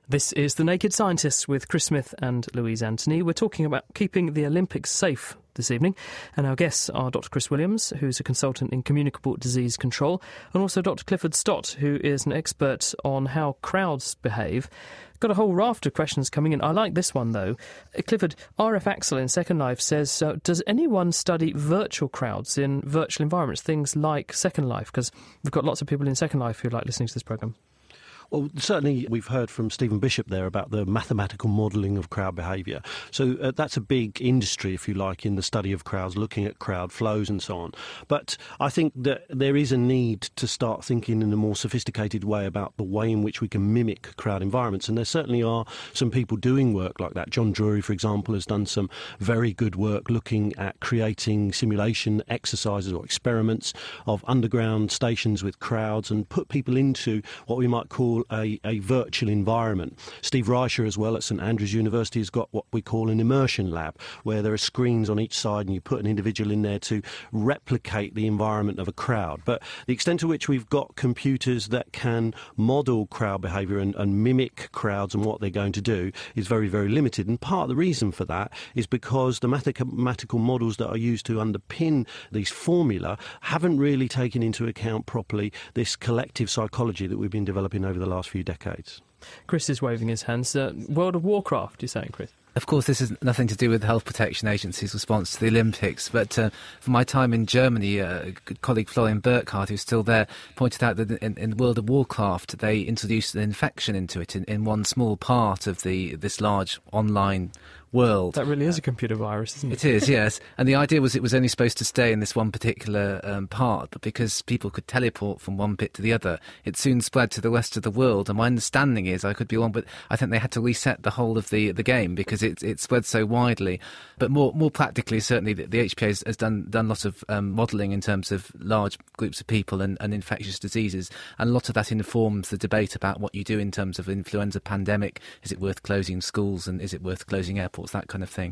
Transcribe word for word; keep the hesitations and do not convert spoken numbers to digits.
This is The Naked Scientists with Chris Smith and Louise Anthony. We're talking about keeping the Olympics safe this evening, and our guests are Doctor Chris Williams, who's a consultant in communicable disease control, and also Doctor Clifford Stott, who is an expert on how crowds behave. Got a whole raft of questions coming in. I like this one, though. Uh, Clifford, R F Axel in Second Life says, uh, does anyone study virtual crowds in virtual environments, things like Second Life? Because we've got lots of people in Second Life who like listening to this programme. Well, certainly we've heard from Stephen Bishop there about the mathematical modelling of crowd behaviour. So uh, that's a big industry, if you like, in the study of crowds, looking at crowd flows and so on. But I think that there is a need to start thinking in a more sophisticated way about the way in which we can mimic crowd environments. And there certainly are some people doing work like that. John Drury, for example, has done some very good work looking at creating simulation exercises or experiments of underground stations with crowds and put people into what we might call A, a virtual environment. Steve Reicher as well at St Andrews University has got what we call an immersion lab, where there are screens on each side and you put an individual in there to replicate the environment of a crowd. But the extent to which we've got computers that can model crowd behaviour and, and mimic crowds and what they're going to do is very, very limited. And part of the reason for that is because the mathematical models that are used to underpin these formula haven't really taken into account properly this collective psychology that we've been developing over the last few decades. Chris is waving his hands. Uh, World of Warcraft, you're saying, Chris? Of course, this has nothing to do with the Health Protection Agency's response to the Olympics, but uh, from my time in Germany, uh, a colleague Florian Burkhardt, who's still there, pointed out that in, in World of Warcraft, they introduced an infection into it in, in one small part of the this large online world. That really is a computer virus, isn't it? It is, yes. And the idea was it was only supposed to stay in this one particular um, part, but because people could teleport from one bit to the other, it soon spread to the rest of the world. And my understanding is, I could be wrong, but I think they had to reset the whole of the the game because it it spread so widely. But more more practically, certainly, the, the H P A has, has done done lots of um, modelling in terms of large groups of people and, and infectious diseases, and a lot of that informs the debate about what you do in terms of influenza pandemic. Is it worth closing schools and is it worth closing airports? That kind of thing.